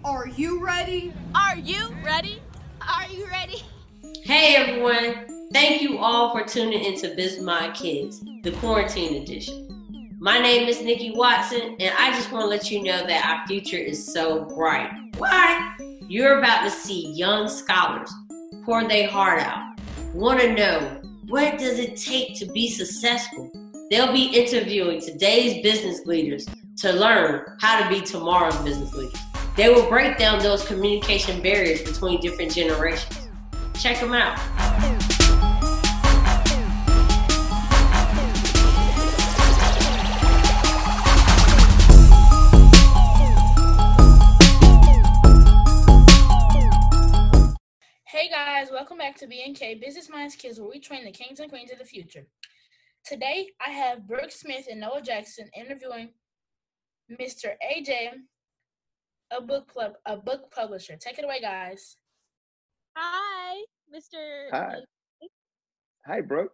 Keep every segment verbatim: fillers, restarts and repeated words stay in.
Are you ready? Are you ready? Are you ready? Hey everyone, thank you all for tuning into Biz My Kids, the quarantine edition. My name is Nikki Watson, and I just want to let you know that our future is so bright. Why? You're about to see young scholars pour their heart out, want to know what does it take to be successful. They'll be interviewing today's business leaders to learn how to be tomorrow's business leaders. They will break down those communication barriers between different generations. Check them out. Hey guys, welcome back to B N K Business Minds Kids, where we train the kings and queens of the future. Today, I have Brooke Smith and Noah Jackson interviewing Mister A J, a book club, a book publisher. Take it away, guys. Hi, Mister Hi. Hi, Brooke.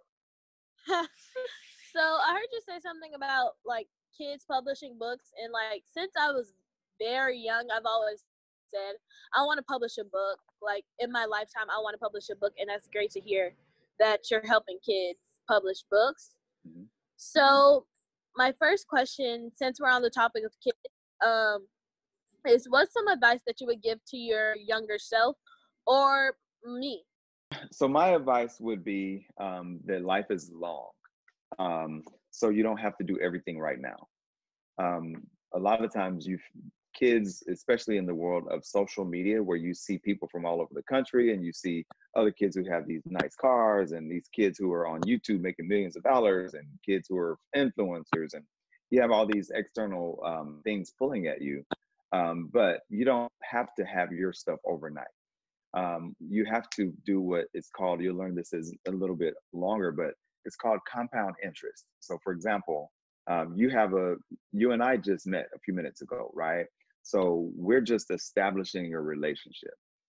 So I heard you say something about like kids publishing books, and like since I was very young, I've always said I want to publish a book. Like in my lifetime, I want to publish a book, and that's great to hear that you're helping kids publish books. Mm-hmm. So my first question, since we're on the topic of kids, um, is what's some advice that you would give to your younger self or me? So my advice would be um, that life is long. Um, so you don't have to do everything right now. Um, a lot of times you kids, especially in the world of social media, where you see people from all over the country and you see other kids who have these nice cars and these kids who are on YouTube making millions of dollars and kids who are influencers, and you have all these external um, things pulling at you. Um, but you don't have to have your stuff overnight. Um, you have to do what it's called, you'll learn this is a little bit longer, but it's called compound interest. So for example, um, you have a, you and I just met a few minutes ago, right? So we're just establishing a relationship.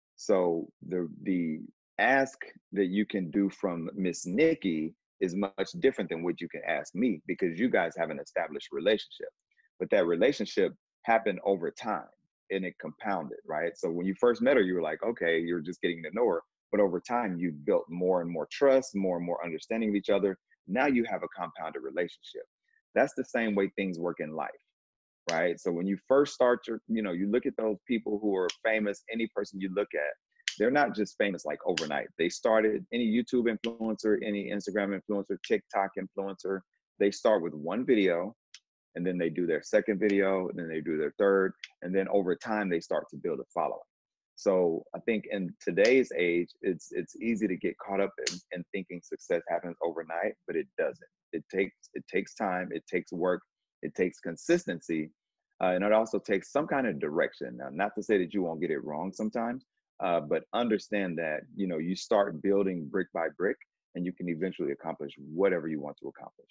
So the, the ask that you can do from Miss Nikki is much different than what you can ask me, because you guys have an established relationship. But that relationship happened over time and it compounded, right? So when you first met her, you were like, okay, you're just getting to know her. But over time, you built more and more trust, more and more understanding of each other. Now you have a compounded relationship. That's the same way things work in life, right? So when you first start your, you know, you look at those people who are famous, any person you look at, they're not just famous like overnight. They started, any YouTube influencer, any Instagram influencer, TikTok influencer, they start with one video, and then they do their second video, and then they do their third, and then over time they start to build a following. So I think in today's age, it's it's easy to get caught up in, in thinking success happens overnight, but it doesn't. It takes it takes time, it takes work, it takes consistency, uh, and it also takes some kind of direction. Now, not to say that you won't get it wrong sometimes, uh, but understand that you know you start building brick by brick, and you can eventually accomplish whatever you want to accomplish.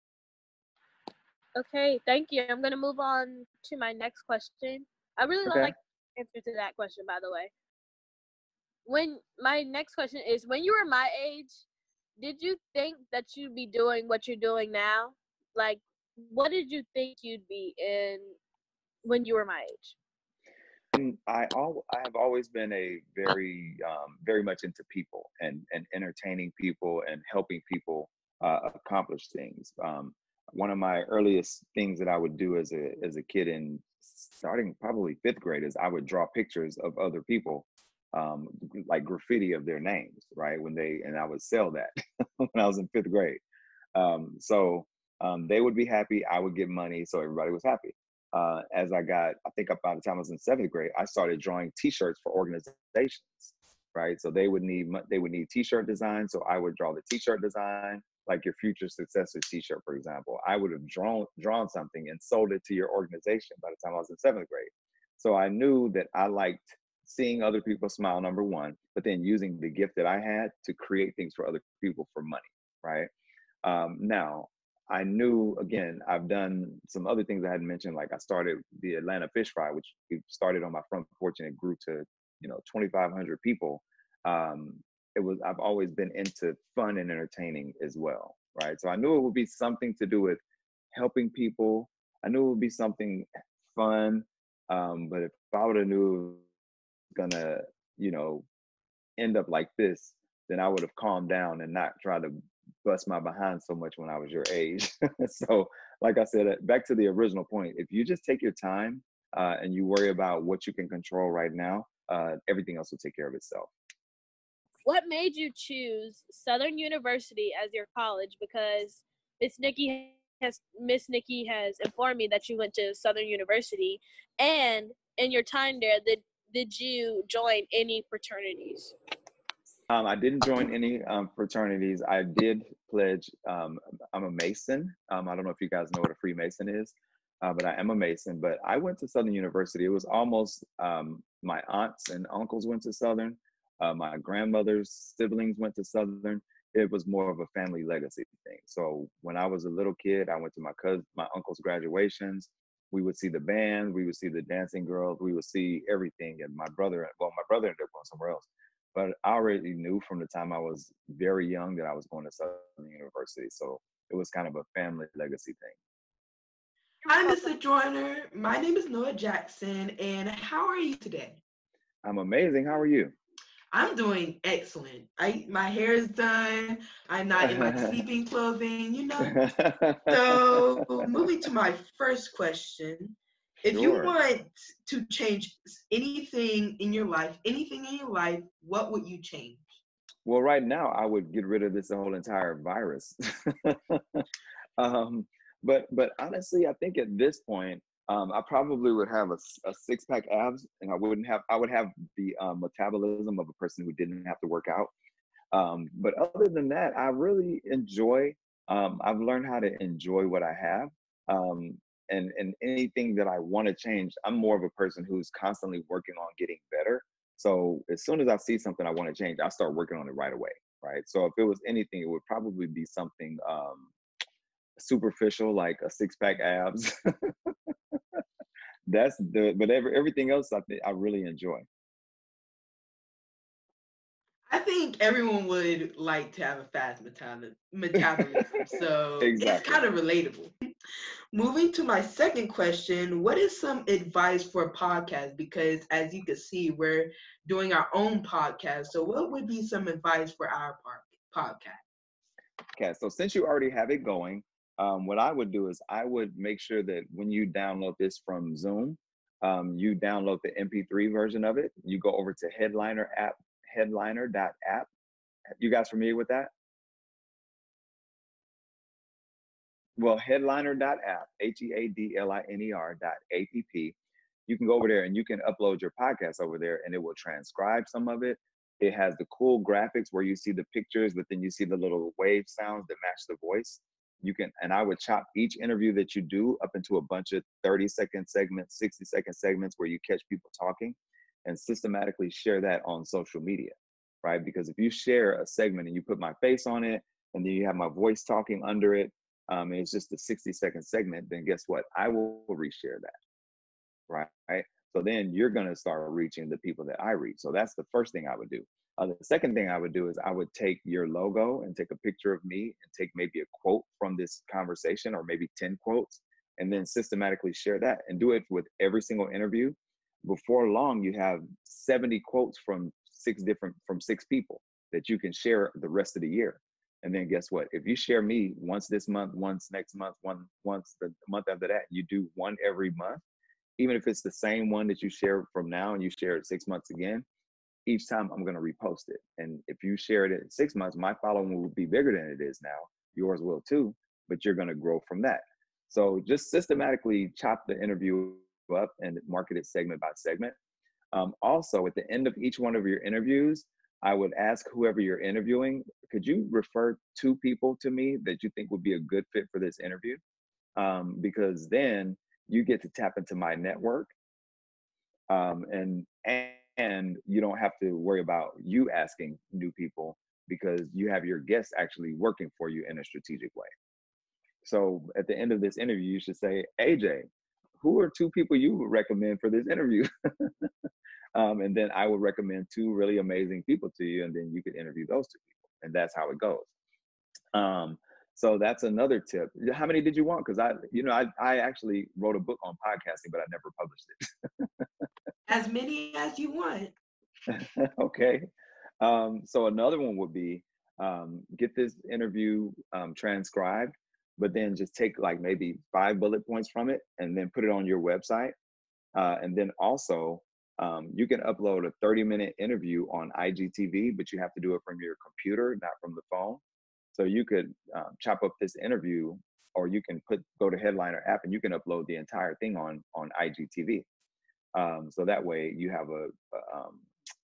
Okay, thank you. I'm going to move on to my next question. I really Okay. like the answer to that question, by the way. When my next question is, when you were my age, did you think that you'd be doing what you're doing now? Like, what did you think you'd be in when you were my age? And I al- I have always been a very um, very much into people and and entertaining people and helping people uh, accomplish things. Um, one of my earliest things that I would do as a as a kid, in starting probably fifth grade, is I would draw pictures of other people, um, like graffiti of their names, right? When they and I would sell that when I was in fifth grade. Um, so um, they would be happy, I would get money, so everybody was happy. Uh, as I got, I think by the time I was in seventh grade, I started drawing T-shirts for organizations, right? So they would need they would need T-shirt design, so I would draw the T-shirt design, like your future successor T-shirt, for example. I would have drawn drawn something and sold it to your organization by the time I was in seventh grade. So I knew that I liked seeing other people smile, number one, but then using the gift that I had to create things for other people for money, right? Um, now, I knew, again, I've done some other things I hadn't mentioned, like I started the Atlanta Fish Fry, which we started on my front porch, and it grew to, you know, twenty-five hundred people. Um, it was, I've always been into fun and entertaining as well, right? So I knew it would be something to do with helping people. I knew it would be something fun. Um, but if I would have knew it was gonna, you know, end up like this, then I would have calmed down and not try to bust my behind so much when I was your age. So, like I said, uh, back to the original point, if you just take your time uh, and you worry about what you can control right now, uh, everything else will take care of itself. What made you choose Southern University as your college? Because Miss Nikki has Miss Nikki has informed me that you went to Southern University, and in your time there, did did you join any fraternities? Um, I didn't join any um, fraternities. I did pledge. Um, I'm a Mason. Um, I don't know if you guys know what a Freemason is, uh, but I am a Mason. But I went to Southern University. It was almost um, my aunts and uncles went to Southern. Uh, my grandmother's siblings went to Southern. It was more of a family legacy thing. So when I was a little kid, I went to my cousin, my uncle's graduations. We would see the band. We would see the dancing girls. We would see everything. And my brother, well, my brother ended up going somewhere else. But I already knew from the time I was very young that I was going to Southern University. So it was kind of a family legacy thing. Hi, Mister Joyner. My name is Noah Jackson, and how are you today? I'm amazing. How are you? I'm doing excellent. I my hair is done. I'm not in my sleeping clothing, you know. So moving to my first question. If Sure. you want to change anything in your life, anything in your life, what would you change? Well, right now, I would get rid of this whole entire virus. um, but but honestly, I think at this point, um, I probably would have a, a six pack abs, and I wouldn't have. I would have the um, metabolism of a person who didn't have to work out. Um, but other than that, I really enjoy. Um, I've learned how to enjoy what I have. Um, and and anything that I want to change, I'm more of a person who's constantly working on getting better. So as soon as I see something I want to change, I start working on it right away, right? So if it was anything, it would probably be something um, superficial, like a six pack abs. That's the, but every, everything else I think I really enjoy. I think everyone would like to have a fast metab- metabolism, so it's Exactly. kind of relatable. Moving to my second question, what is some advice for a podcast? Because as you can see, we're doing our own podcast. So what would be some advice for our par- podcast? Okay, so since you already have it going, um, what I would do is I would make sure that when you download this from Zoom, um, you download the M P three version of it. You go over to Headliner app, headliner dot app. You guys familiar with that? Well, headliner dot app, H E A D L I N E R dot A P P. You can go over there and you can upload your podcast over there and it will transcribe some of it. It has the cool graphics where you see the pictures, but then you see the little wave sounds that match the voice. You can, and I would chop each interview that you do up into a bunch of thirty second segments, sixty second segments where you catch people talking and systematically share that on social media, right? Because if you share a segment and you put my face on it and then you have my voice talking under it, um, and it's just a sixty second segment, then guess what? I will reshare that, right? So then you're going to start reaching the people that I reach. So that's the first thing I would do. Uh, the second thing I would do is I would take your logo and take a picture of me and take maybe a quote from this conversation or maybe ten quotes and then systematically share that and do it with every single interview. Before long, you have seventy quotes from six different, from six people that you can share the rest of the year. And then guess what? If you share me once this month, once next month, one once the month after that, you do one every month, even if it's the same one that you share from now and you share it six months again, each time I'm going to repost it. And if you share it in six months, my following will be bigger than it is now. Yours will too, but you're going to grow from that. So just systematically chop the interview up and market it segment by segment. Um, also, at the end of each one of your interviews, I would ask whoever you're interviewing, could you refer two people to me that you think would be a good fit for this interview? Um, because then you get to tap into my network, um, and and you don't have to worry about you asking new people because you have your guests actually working for you in a strategic way. So at the end of this interview, you should say, A J, who are two people you would recommend for this interview? um, and then I would recommend two really amazing people to you, and then you could interview those two people, and that's how it goes. Um, So that's another tip. How many did you want? Because I, you know, I, I actually wrote a book on podcasting, but I never published it. As many as you want. Okay. Um, so another one would be um, get this interview um, transcribed, but then just take like maybe five bullet points from it and then put it on your website. Uh, and then also, um, you can upload a thirty minute interview on I G T V, but you have to do it from your computer, not from the phone. So you could um, chop up this interview, or you can put go to Headliner app and you can upload the entire thing on on I G T V. Um, so that way you have a, a, um,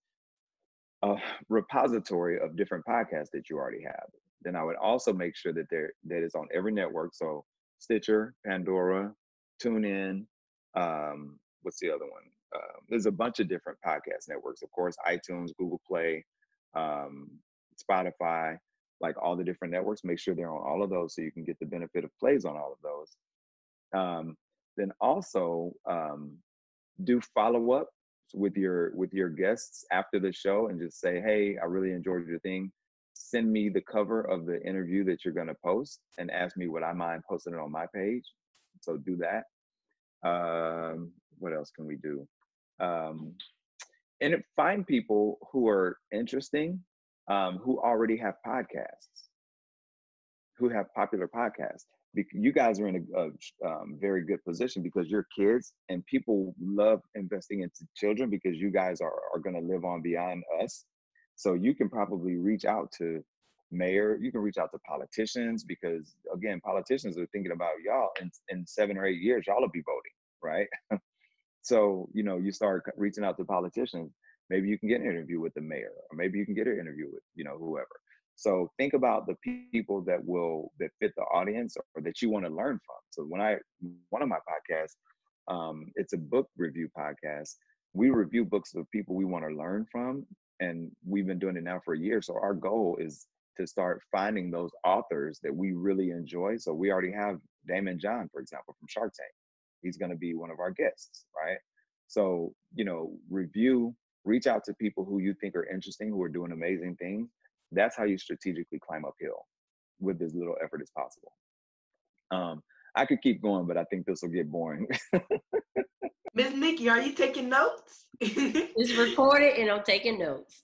a repository of different podcasts that you already have. Then I would also make sure that there that it's on every network. So Stitcher, Pandora, TuneIn. Um, what's the other one? Uh, there's a bunch of different podcast networks. Of course, iTunes, Google Play, um, Spotify, like all the different networks. Make sure they're on all of those so you can get the benefit of plays on all of those. Um, then also um, do follow up with your with your guests after the show and just say, hey, I really enjoyed your thing. Send me the cover of the interview that you're going to post and ask me would I mind posting it on my page. So do that. Um, what else can we do? Um, and it, find people who are interesting, um, who already have podcasts, who have popular podcasts. You guys are in a, a um, very good position because you're kids and people love investing into children because you guys are, are going to live on beyond us. So you can probably reach out to mayor, you can reach out to politicians because again, politicians are thinking about y'all in, in seven or eight years, y'all will be voting, right? So, you know, you start reaching out to politicians, maybe you can get an interview with the mayor, or maybe you can get an interview with, you know, whoever. So think about the people that will, that fit the audience or that you want to learn from. So when I, one of my podcasts, um, it's a book review podcast. We review books of people we want to learn from. And we've been doing it now for a year. So our goal is to start finding those authors that we really enjoy. So we already have Damon John, for example, from Shark Tank. He's going to be one of our guests, right? So, you know, review, reach out to people who you think are interesting, who are doing amazing things. That's how you strategically climb uphill with as little effort as possible. Um, I could keep going, but I think this will get boring. Miss Nikki, are you taking notes? It's recorded and I'm taking notes.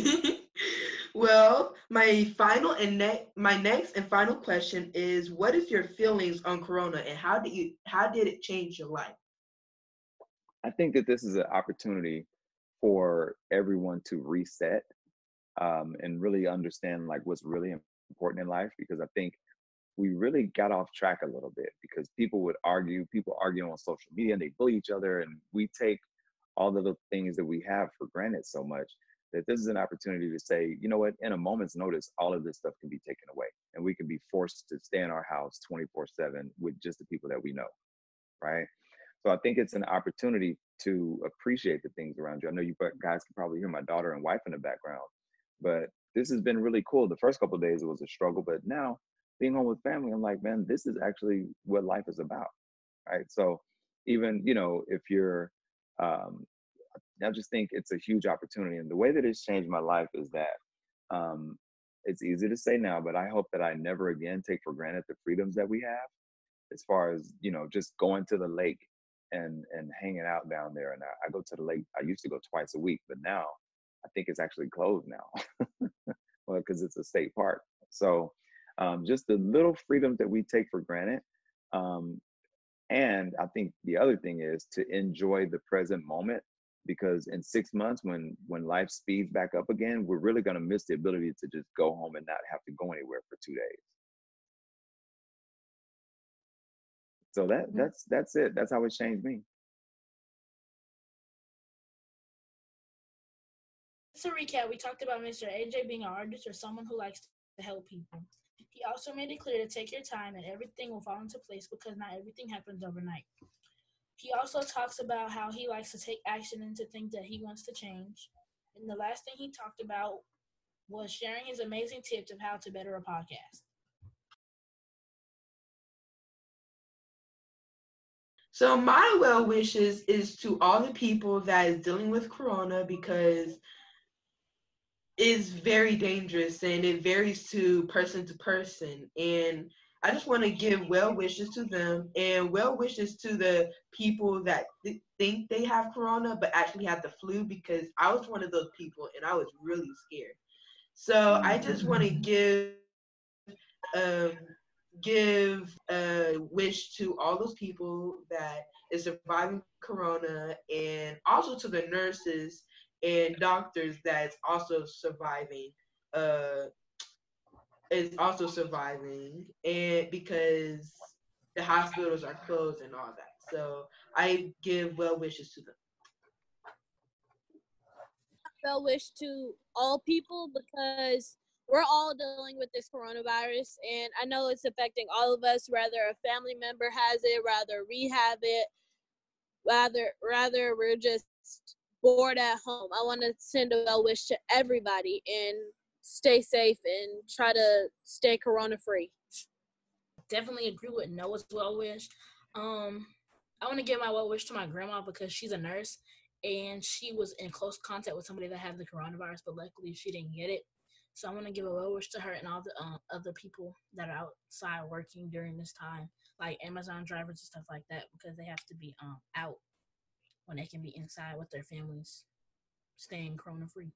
Well, my final and ne- my next and final question is, what is your feelings on Corona and how did you how did it change your life? I think that this is an opportunity for everyone to reset um, and really understand like what's really important in life, because I think we really got off track a little bit because people would argue, people argue on social media and they bully each other, and we take all the little things that we have for granted so much that this is an opportunity to say, you know what, in a moment's notice, all of this stuff can be taken away and we can be forced to stay in our house twenty-four seven with just the people that we know, right? So I think it's an opportunity to appreciate the things around you. I know you guys can probably hear my daughter and wife in the background, but this has been really cool. The first couple of days it was a struggle, but now being home with family, I'm like, man, this is actually what life is about, right? So even, you know, if you're, um, I just think it's a huge opportunity. And the way that it's changed my life is that um, it's easy to say now, but I hope that I never again take for granted the freedoms that we have, as far as, you know, just going to the lake and and hanging out down there. And I, I go to the lake, I used to go twice a week, but now I think it's actually closed now. Well, because it's a state park. So um, just the little freedoms that we take for granted. Um, and I think the other thing is to enjoy the present moment, because in six months when when life speeds back up again, we're really going to miss the ability to just go home and not have to go anywhere for two days. So that that's that's it. That's how it's changed me. To recap, we talked about Mister A J being an artist or someone who likes to help people. He also made it clear to take your time and everything will fall into place because not everything happens overnight. He also talks about how he likes to take action into things that he wants to change. And the last thing he talked about was sharing his amazing tips of how to better a podcast. So my well wishes is to all the people that is dealing with Corona, because is very dangerous, and it varies to person to person. And I just want to give well wishes to them and well wishes to the people that th- think they have corona but actually have the flu, because I was one of those people and I was really scared. So I just want to give um, give a wish to all those people that is surviving corona, and also to the nurses and doctors that's also surviving uh is also surviving, and because the hospitals are closed and all that. So I give well wishes to them. Well wish to all people, because we're all dealing with this coronavirus, and I know it's affecting all of us, whether a family member has it, rather we have it, rather rather we're just bored at home. I want to send a well wish to everybody and stay safe and try to stay corona free. Definitely agree with Noah's well wish. Um, I want to give my well wish to my grandma because she's a nurse and she was in close contact with somebody that had the coronavirus, but luckily she didn't get it. So I want to give a well wish to her and all the uh, other people that are outside working during this time, like Amazon drivers and stuff like that, because they have to be um out when they can be inside with their families, staying corona free.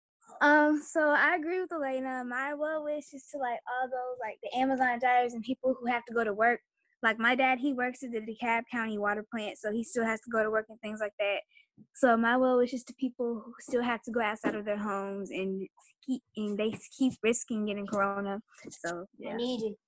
Um, so I agree with Elena. My well wish is to like all those like the Amazon drivers and people who have to go to work. Like my dad, he works at the DeKalb County water plant, so he still has to go to work and things like that. So my well wishes to people who still have to go outside of their homes and keep and they keep risking getting corona. So yeah. I need it.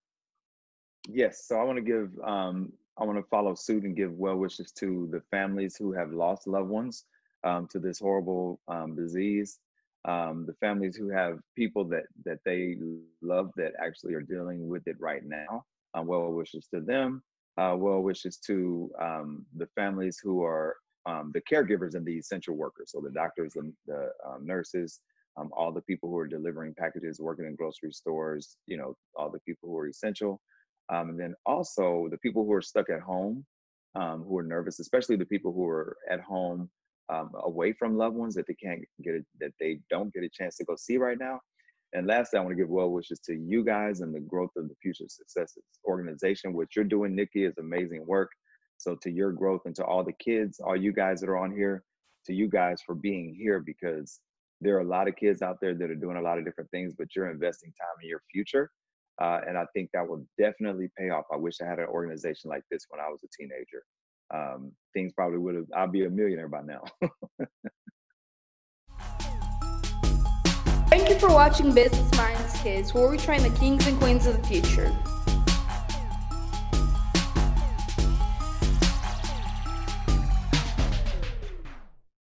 Yes, so I want to give, um, I want to follow suit and give well wishes to the families who have lost loved ones um, to this horrible um, disease. Um, the families who have people that that they love that actually are dealing with it right now. Um, well wishes to them. Uh, well wishes to um, the families who are um, the caregivers and the essential workers. So the doctors, the, the um, nurses, um, all the people who are delivering packages, working in grocery stores, you know, all the people who are essential. Um, and then also the people who are stuck at home, um, who are nervous, especially the people who are at home um, away from loved ones that they can't get, it, that they don't get a chance to go see right now. And lastly, I want to give well wishes to you guys and the growth of the Future Successes organization. What you're doing, Nikki, is amazing work. So to your growth and to all the kids, all you guys that are on here, to you guys for being here, because there are a lot of kids out there that are doing a lot of different things, but you're investing time in your future. Uh, and I think that will definitely pay off. I wish I had an organization like this when I was a teenager. Um, things probably would have, I'll be a millionaire by now. Thank you for watching Business Minds Kids, where we train the kings and queens of the future.